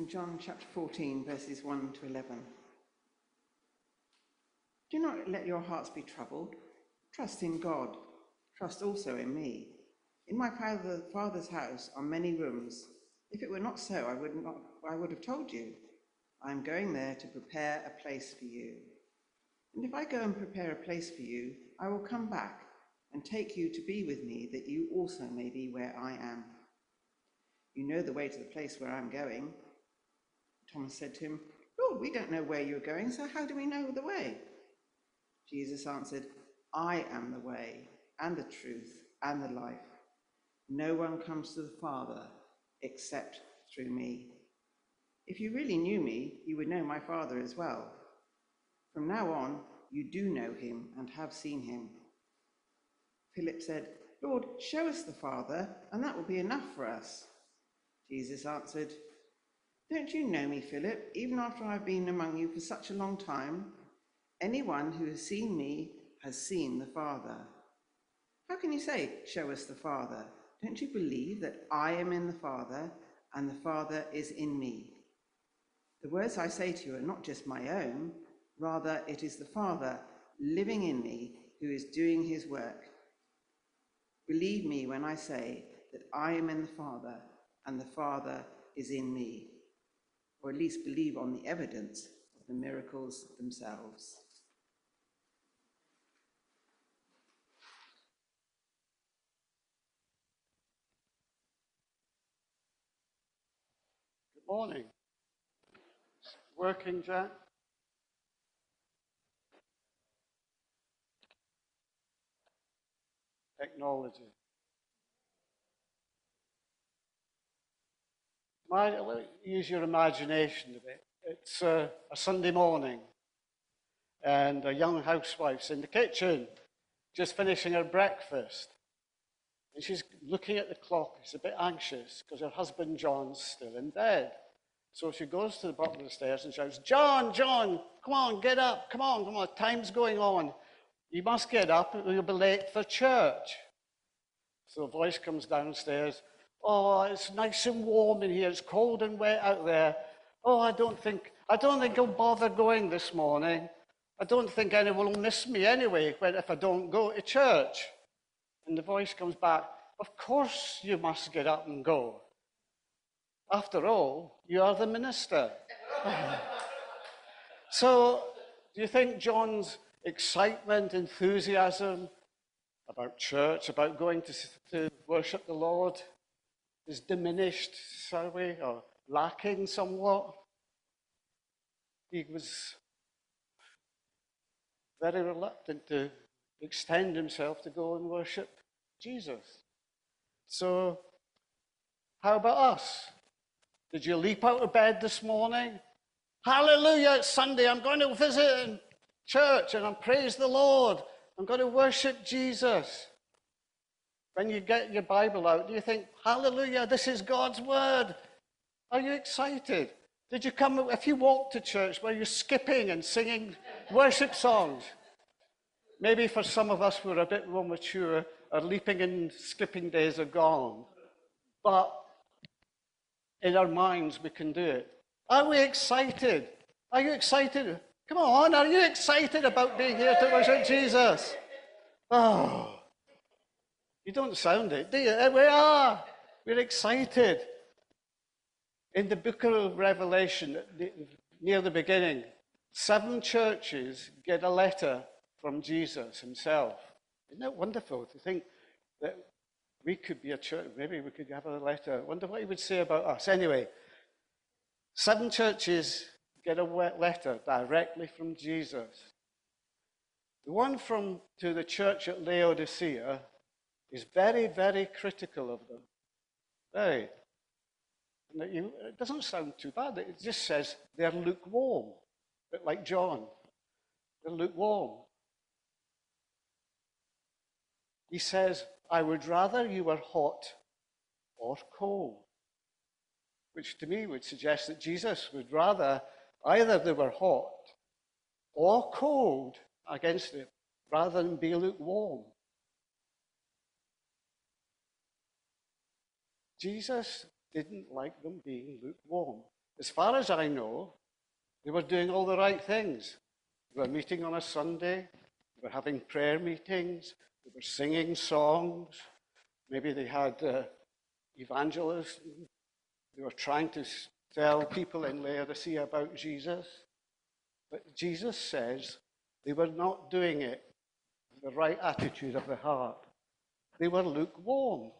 from John chapter 14, verses 1 to 11. Do not let your hearts be troubled. Trust in God. Trust also in me. In my Father's house are many rooms. If it were not so, I would have told you. I am going there to prepare a place for you. And if I go and prepare a place for you, I will come back and take you to be with me, that you also may be where I am. You know the way to the place where I'm going. Thomas said to him, Lord, we don't know where you're going, so how do we know the way? Jesus answered, I am the way and the truth and the life. No one comes to the Father except through me. If you really knew me, you would know my Father as well. From now on, you do know him and have seen him. Philip said, Lord, show us the Father, and that will be enough for us. Jesus answered, Don't you know me, Philip, even after I've been among you for such a long time? Anyone who has seen me has seen the Father. How can you say, show us the Father? Don't you believe that I am in the Father and the Father is in me? The words I say to you are not just my own, rather it is the Father living in me who is doing his work. Believe me when I say that I am in the Father and the Father is in me, or at least believe on the evidence of the miracles themselves. Good morning. Working, Jack? Technology. Use your imagination a bit. It's a Sunday morning, and a young housewife's in the kitchen, just finishing her breakfast. And she's looking at the clock. She's a bit anxious because her husband John's still in bed. So she goes to the bottom of the stairs and shouts, John, come on, get up. Come on, time's going on. You must get up or you'll be late for church. So a voice comes downstairs. Oh, it's nice and warm in here. It's cold and wet out there. Oh, I don't think I'll bother going this morning. I don't think anyone will miss me anyway if I don't go to church. And the voice comes back, of course you must get up and go. After all, you are the minister. So, do you think John's excitement, enthusiasm about church, about going to worship the Lord, is diminished, shall we, or lacking somewhat? He was very reluctant to extend himself to go and worship Jesus. So, how about us? Did you leap out of bed this morning? Hallelujah, it's Sunday. I'm going to visit in church and praise the Lord. I'm going to worship Jesus. When you get your Bible out, do you think, hallelujah, this is God's word? Are you excited? Did you come, if you walked to church, were you skipping and singing worship songs? Maybe for some of us who are a bit more mature, our leaping and skipping days are gone. But in our minds, we can do it. Are we excited? Are you excited? Come on, are you excited about being here to worship Jesus? Oh, you don't sound it, do you? We are. We're excited. In the book of Revelation, near the beginning, 7 churches get a letter from Jesus himself. Isn't it wonderful to think that we could be a church, maybe we could have a letter. I wonder what he would say about us. Anyway, 7 churches get a letter directly from Jesus. The one to the church at Laodicea is very, very critical of them. Very. And it doesn't sound too bad. It just says they're lukewarm, a bit like John. They're lukewarm. He says, I would rather you were hot or cold, which to me would suggest that Jesus would rather either they were hot or cold against it, rather than be lukewarm. Jesus didn't like them being lukewarm. As far as I know, they were doing all the right things. They were meeting on a Sunday, they were having prayer meetings, they were singing songs, maybe they had evangelists, they were trying to tell people in Laodicea about Jesus. But Jesus says they were not doing it with the right attitude of the heart. They were lukewarm.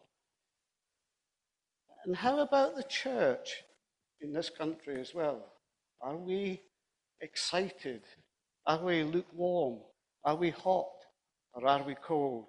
And how about the church in this country as well? Are we excited? Are we lukewarm? Are we hot? Or are we cold?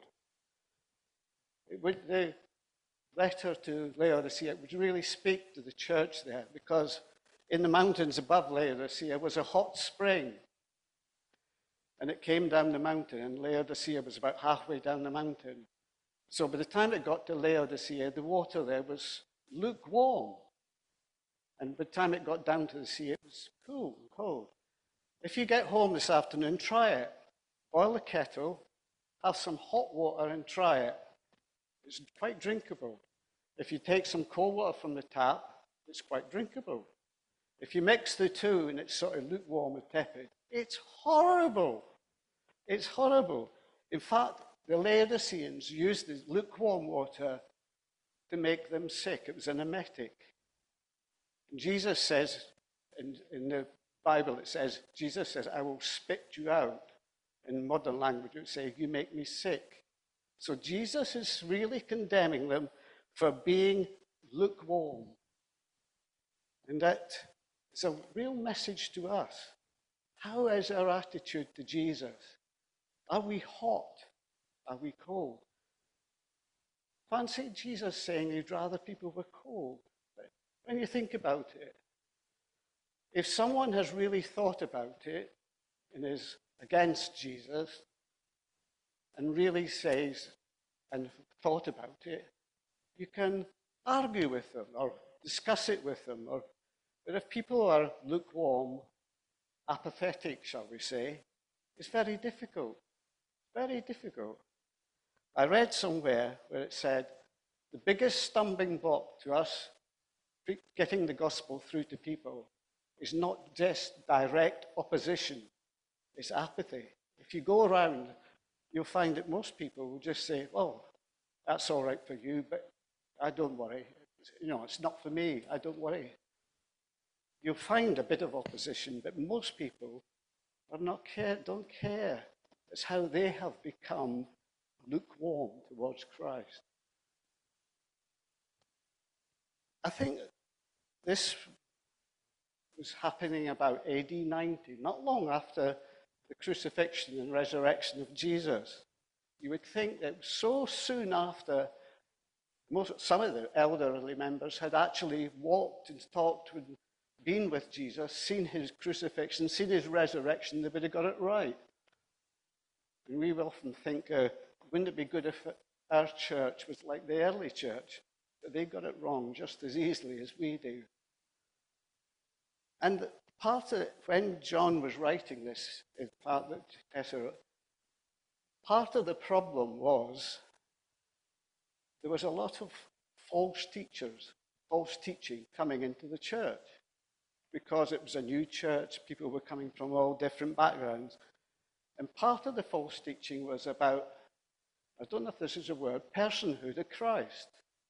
The letter to Laodicea would really speak to the church there, because in the mountains above Laodicea was a hot spring. And it came down the mountain, and Laodicea was about halfway down the mountain. So by the time it got to Laodicea, the water there was lukewarm. And by the time it got down to the sea, it was cool and cold. If you get home this afternoon, try it. Boil the kettle, have some hot water and try it. It's quite drinkable. If you take some cold water from the tap, it's quite drinkable. If you mix the two and it's sort of lukewarm and tepid, it's horrible. It's horrible. In fact, the Laodiceans used the lukewarm water to make them sick. It was an emetic. And Jesus says, in the Bible, it says, Jesus says, I will spit you out. In modern language, it would say, you make me sick. So Jesus is really condemning them for being lukewarm. And that is a real message to us. How is our attitude to Jesus? Are we hot? Are we cold? Fancy Jesus saying he'd rather people were cold. But when you think about it, if someone has really thought about it and is against Jesus and really says and thought about it, you can argue with them or discuss it with them. But if people are lukewarm, apathetic, shall we say, it's very difficult. Very difficult. I read somewhere where it said the biggest stumbling block to us getting the gospel through to people is not just direct opposition, it's apathy. If you go around, you'll find that most people will just say, well, that's all right for you, but I don't worry. It's not for me. I don't worry. You'll find a bit of opposition, but most people don't care. It's how they have become lukewarm towards Christ. I think this was happening about AD 90, not long after the crucifixion and resurrection of Jesus. You would think that so soon after, some of the elderly members had actually walked and talked and been with Jesus, seen his crucifixion, seen his resurrection, they would have got it right. And we often think, wouldn't it be good if our church was like the early church? But they got it wrong just as easily as we do. And when John was writing this, part of the problem was there was a lot of false teachers, false teaching coming into the church. Because it was a new church, people were coming from all different backgrounds. And part of the false teaching was about, I don't know if this is a word, personhood of Christ.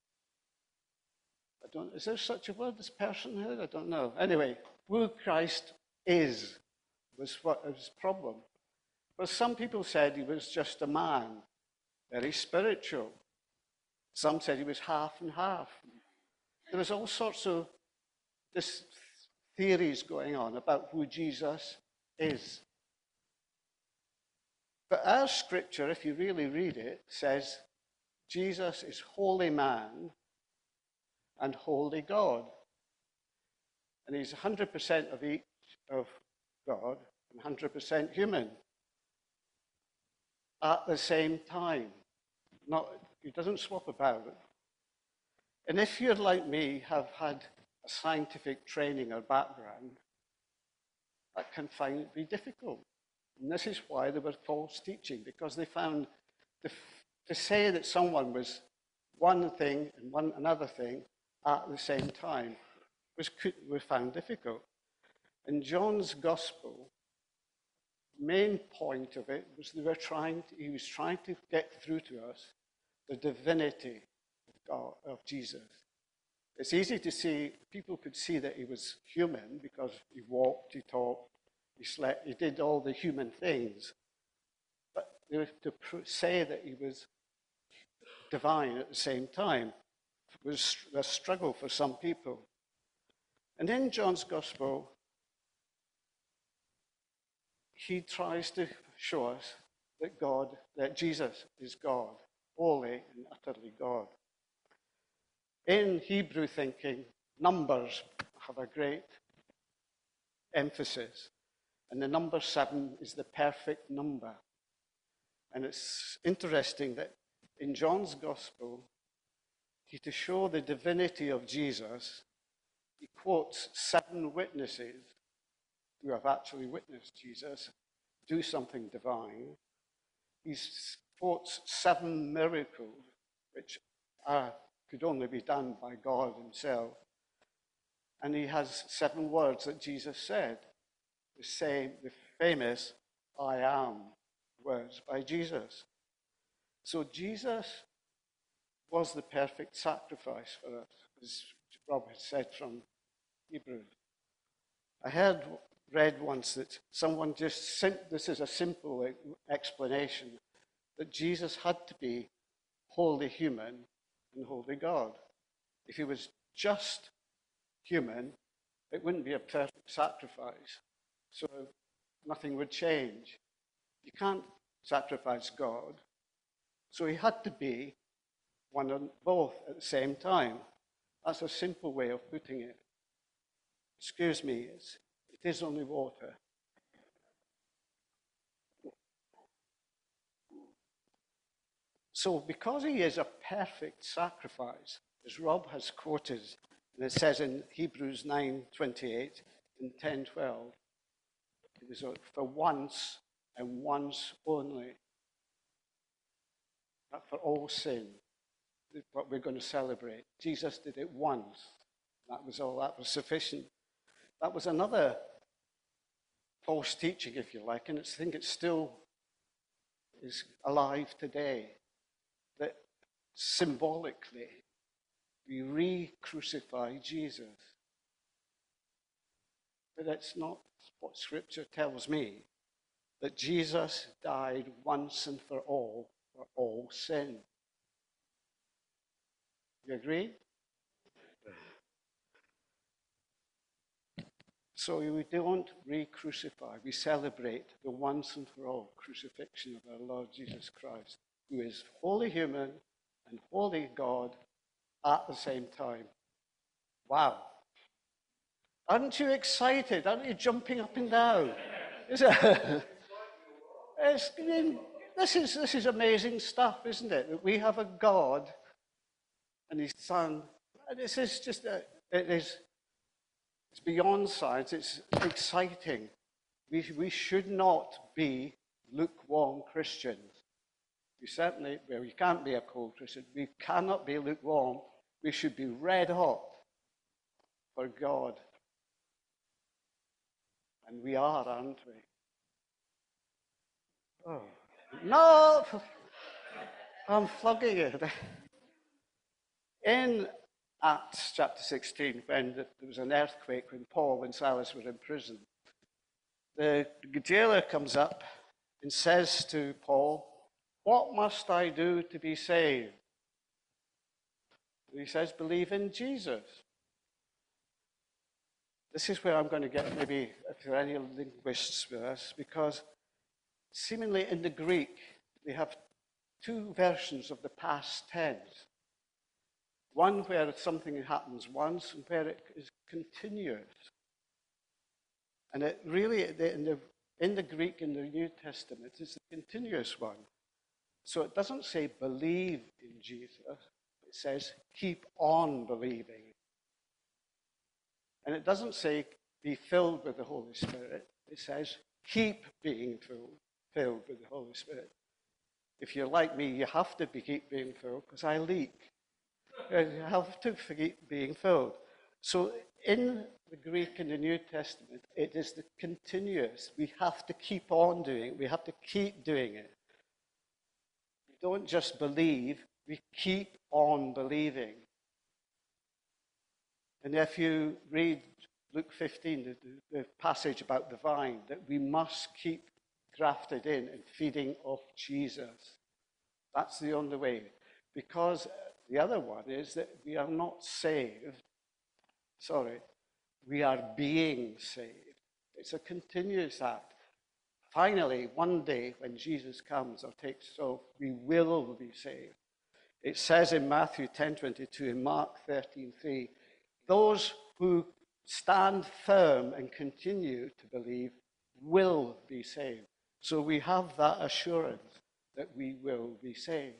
Is there such a word as personhood? I don't know. Anyway, who Christ is was what his problem. But some people said he was just a man, very spiritual. Some said he was half and half. There was all sorts of theories going on about who Jesus is. But our scripture, if you really read it, says Jesus is holy man and holy God. And he's 100% of each of God and 100% human at the same time. He doesn't swap about it. And if you're like me, have had a scientific training or background, that can find it be difficult. And this is why there was false teaching, because they found to say that someone was one thing and another thing at the same time we found difficult. In John's Gospel, main point of it was he was trying to get through to us the divinity of God, of Jesus. It's easy to see, people could see that he was human because he walked, he talked, he slept, he did all the human things. But to say that he was divine at the same time was a struggle for some people. And in John's Gospel, he tries to show us that Jesus is God, holy and utterly God. In Hebrew thinking, numbers have a great emphasis. And the number 7 is the perfect number. And it's interesting that in John's Gospel, to show the divinity of Jesus, he quotes 7 witnesses who have actually witnessed Jesus do something divine. He quotes 7 miracles, which could only be done by God himself. And he has 7 words that Jesus said, the famous I am words by Jesus. So Jesus was the perfect sacrifice for us, as Rob had said from Hebrews. I read once that someone this is a simple explanation, that Jesus had to be wholly human and wholly God. If he was just human, it wouldn't be a perfect sacrifice. So nothing would change. You can't sacrifice God. So he had to be one and both at the same time. That's a simple way of putting it. Excuse me, it is only water. So because he is a perfect sacrifice, as Rob has quoted, and it says in Hebrews 9:28 and 10:12, it was for once and once only, not for all sin, what we're going to celebrate. Jesus did it once. That was all. That was sufficient. That was another false teaching, if you like, and I think it still is alive today, that symbolically we re-crucify Jesus. But that's not what Scripture tells me, that Jesus died once and for all sin. You agree? So we don't re-crucify, we celebrate the once and for all crucifixion of our Lord Jesus Christ, who is wholly human and wholly God at the same time. Wow. Aren't you excited? Aren't you jumping up and down? Is it? This is amazing stuff, isn't it? That we have a God and his Son. And this is just, it's beyond science. It's exciting. We should not be lukewarm Christians. We can't be a cold Christian. We cannot be lukewarm. We should be red hot for God. And we are, aren't we? Oh. No! I'm flogging it. In Acts chapter 16, when there was an earthquake, when Paul and Silas were in prison, the jailer comes up and says to Paul, "What must I do to be saved?" And he says, "Believe in Jesus." This is where I'm going to get, maybe if there are any linguists with us, because seemingly in the Greek, they have 2 versions of the past tense. One where something happens once and where it is continuous. And it really, in the Greek, in the New Testament, it's the continuous one. So it doesn't say believe in Jesus. It says keep on believing. And it doesn't say be filled with the Holy Spirit. It says keep being filled with the Holy Spirit. If you're like me, you have to keep being filled because I leak. You have to keep being filled. So in the Greek in the New Testament, it is the continuous. We have to keep on doing it. We have to keep doing it. We don't just believe, we keep on believing. And if you read Luke 15, the passage about the vine, that we must keep grafted in and feeding off Jesus. That's the only way. Because the other one is that we are not saved. We are being saved. It's a continuous act. Finally, one day when Jesus comes or takes us off, we will be saved. It says in Matthew 10:22 and Mark 13:3, those who stand firm and continue to believe will be saved. So we have that assurance that we will be saved.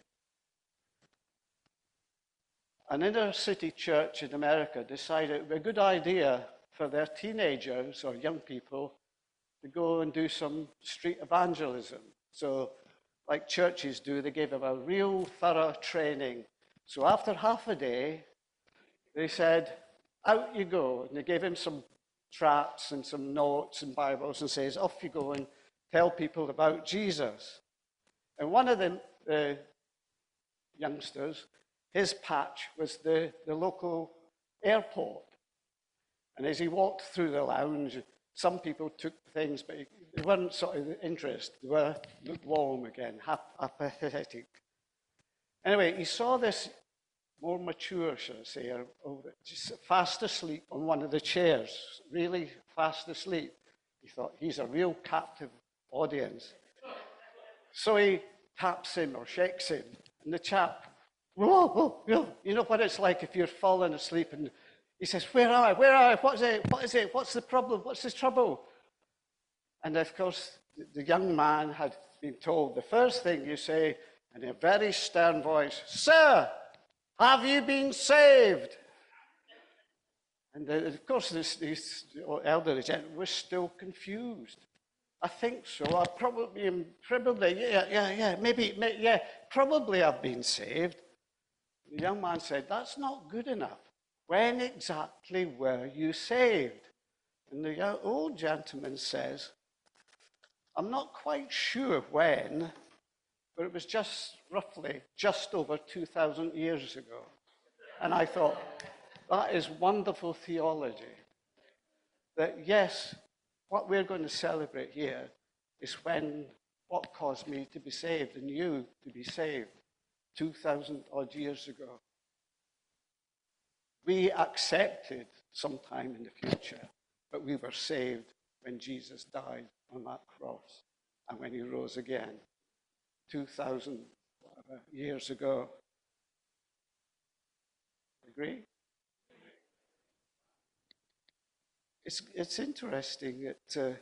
An inner city church in America decided it would be a good idea for their teenagers or young people to go and do some street evangelism. So, like churches do, they gave them a real thorough training. So after half a day, they said, out you go. And they gave him some tracts and some notes and Bibles and says, off you go and tell people about Jesus. And one of the youngsters, his patch was the local airport. And as he walked through the lounge, some people took things, but they weren't sort of interested. They were lukewarm again, apathetic. Anyway, he saw this more mature, shall I say, just fast asleep on one of the chairs, really fast asleep. He thought, he's a real captive audience. So he taps him or shakes him, and the chap, whoa, you know what it's like if you're falling asleep, and he says, where am I? What is it? What's the problem? What's the trouble? And of course, the young man had been told, the first thing you say in a very stern voice, sir, have you been saved? And of course, this elderly gentleman was still confused. I think so. Probably, probably I've been saved. The young man said, that's not good enough. When exactly were you saved? And the old gentleman says, I'm not quite sure when, but it was roughly just over 2,000 years ago. And I thought, that is wonderful theology. That yes, what we're going to celebrate here is what caused me to be saved and you to be saved 2,000 odd years ago. We accepted sometime in the future, but we were saved when Jesus died on that cross and when he rose again 2,000 years ago. Agree? It's interesting that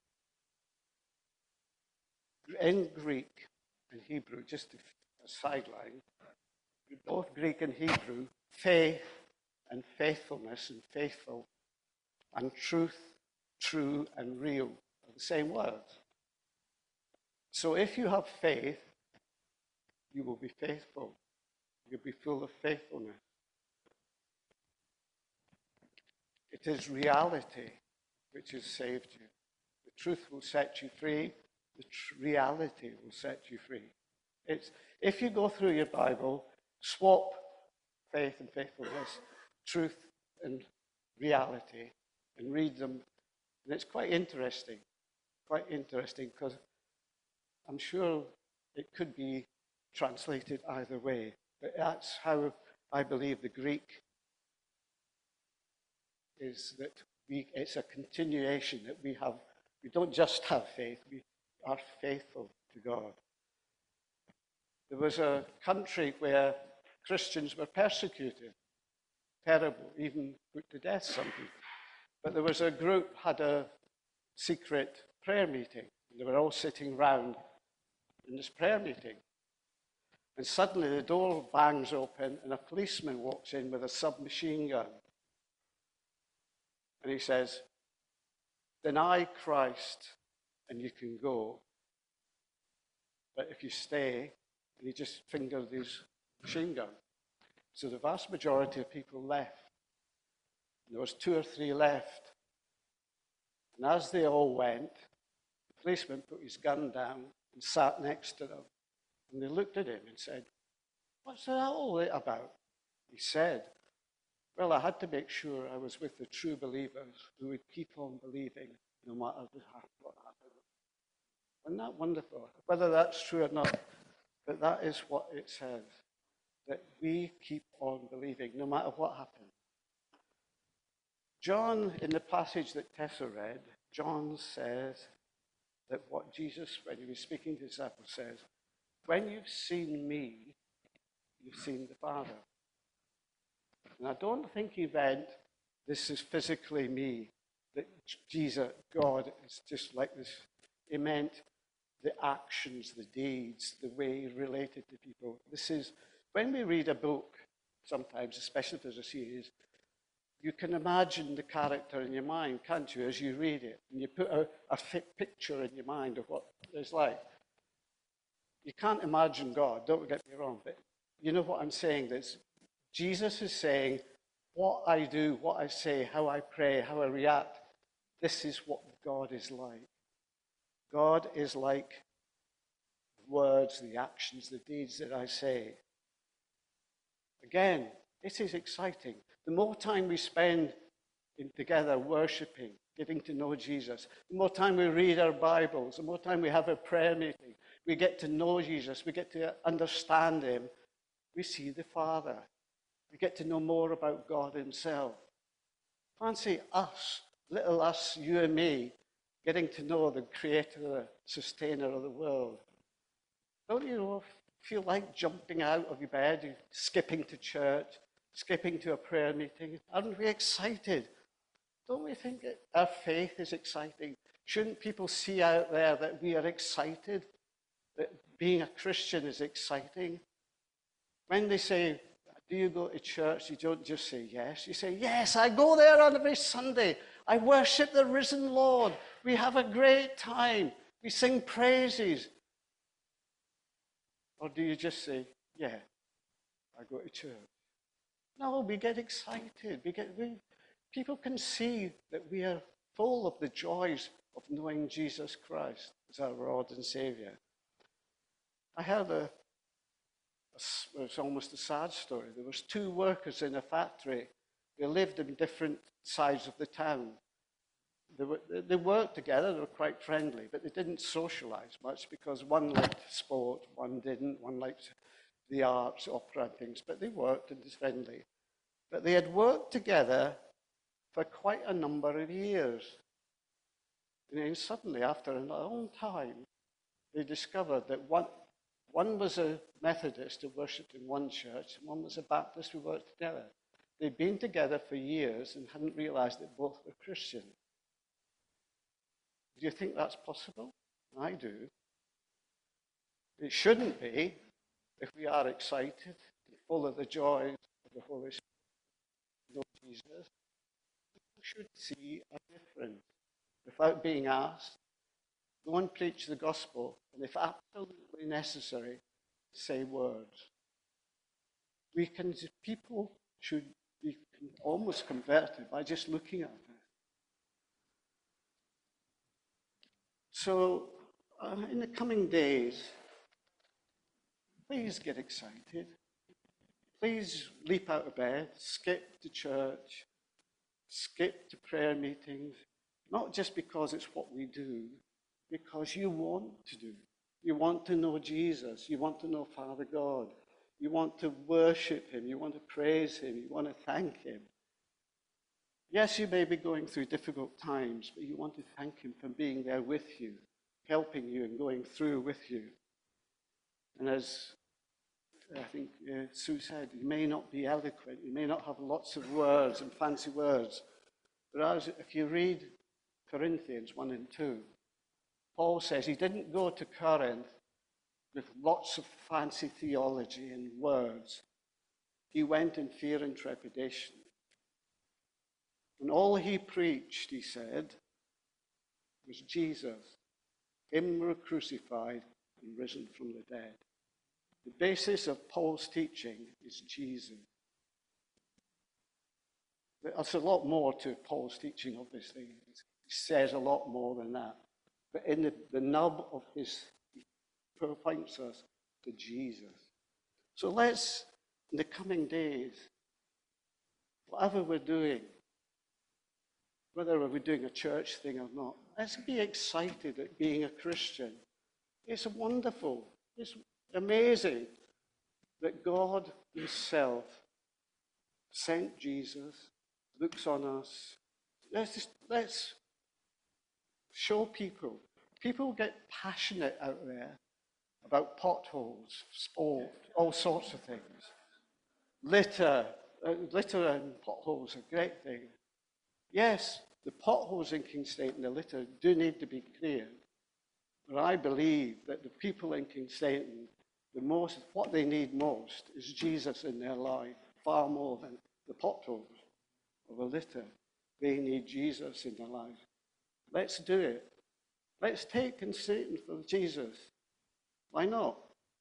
in Greek and Hebrew, just a sideline, both Greek and Hebrew, faith and faithfulness and faithful and truth, true and real are the same words. So if you have faith, you will be faithful. You'll be full of faithfulness. It is reality which has saved you. The truth will set you free. The reality will set you free. If you go through your Bible, swap faith and faithfulness, truth and reality, and read them, and it's quite interesting because I'm sure it could be translated either way, but that's how I believe the Greek is, that it's a continuation that we don't just have faith, we are faithful to God. There was a country where Christians were persecuted, terrible, even put to death, some people. But there was a group had a secret prayer meeting. They were all sitting round in this prayer meeting. And suddenly the door bangs open and a policeman walks in with a submachine gun. And he says, deny Christ and you can go. But if you stay, and he just fingered his machine gun. So the vast majority of people left. There was 2 or 3 left. And as they all went, the policeman put his gun down and sat next to them. And they looked at him and said, "What's that all about?" He said, "Well, I had to make sure I was with the true believers who would keep on believing no matter what happened." Isn't that wonderful? Whether that's true or not, but that is what it says, that we keep on believing no matter what happens. John, in the passage that Tessa read, John says that what Jesus, when he was speaking to his disciples, says, "When you've seen me, you've seen the Father." And I don't think he meant this is physically me, that Jesus, God, is just like this. He meant the actions, the deeds, the way he related to people. This is, when we read a book, sometimes, especially if there's a series, you can imagine the character in your mind, can't you, as you read it? And you put a picture in your mind of what it's like. You can't imagine God, don't get me wrong, but you know what I'm saying? That Jesus is saying, what I do, what I say, how I pray, how I react, this is what God is like. God is like the words, the actions, the deeds that I say. Again, this is exciting. The more time we spend together worshiping, getting to know Jesus, the more time we read our Bibles, the more time we have a prayer meeting, we get to know Jesus, we get to understand him, we see the Father. We get to know more about God himself. Fancy us, little us, you and me, getting to know the creator, the sustainer of the world. Don't you feel like jumping out of your bed, skipping to church, skipping to a prayer meeting? Aren't we excited? Don't we think that our faith is exciting? Shouldn't people see out there that we are excited? That being a Christian is exciting? When they say, "Do you go to church?" you don't just say yes. You say, "Yes, I go there on every Sunday. I worship the risen Lord. We have a great time. We sing praises." Or do you just say, "Yeah, I go to church"? No, we get excited. People can see that we are full of the joys of knowing Jesus Christ as our Lord and Savior. I heard it's almost a sad story. There was 2 workers in a factory. They lived in different sides of the town. They worked together, they were quite friendly, but they didn't socialize much because one liked sport, one didn't, one liked the arts, opera and things, but they worked and was friendly. But they had worked together for quite a number of years. And then suddenly, after a long time, they discovered that one was a Methodist who worshipped in one church, and one was a Baptist who worked together. They'd been together for years and hadn't realized that both were Christian. Do you think that's possible? I do. It shouldn't be if we are excited, full of the joy of the Holy Spirit, know Jesus. People should see a difference without being asked. Go and preach the gospel, and if absolutely necessary, say words. People should be almost converted by just looking at it. So, in the coming days, please get excited. Please leap out of bed, skip to church, skip to prayer meetings, not just because it's what we do, because you want to do. You want to know Jesus. You want to know Father God. You want to worship him. You want to praise him. You want to thank him. Yes, you may be going through difficult times, but you want to thank him for being there with you, helping you and going through with you. And as I think Sue said, you may not be eloquent. You may not have lots of words and fancy words. But if you read Corinthians 1 and 2, Paul says he didn't go to Corinth with lots of fancy theology and words. He went in fear and trepidation. And all he preached, he said, was Jesus, him who was crucified and risen from the dead. The basis of Paul's teaching is Jesus. There's a lot more to Paul's teaching, obviously. He says a lot more than that. But in the nub of his, he points us to Jesus. So let's, in the coming days, whatever we're doing, whether we're doing a church thing or not, let's be excited at being a Christian. It's wonderful. It's amazing that God himself sent Jesus, looks on us. Let's show people. People get passionate out there about potholes, sport, all sorts of things. Litter and potholes are a great thing. Yes, the potholes in Kingstate and the litter do need to be cleared. But I believe that the people in Kingstate, what they need most is Jesus in their life, far more than the potholes or the litter. They need Jesus in their life. Let's do it. Let's take Kingstate for Jesus. Why not?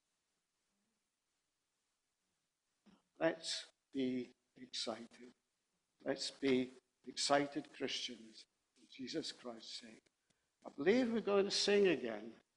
Let's be excited. Let's be excited Christians for Jesus Christ's sake. I believe we're going to sing again.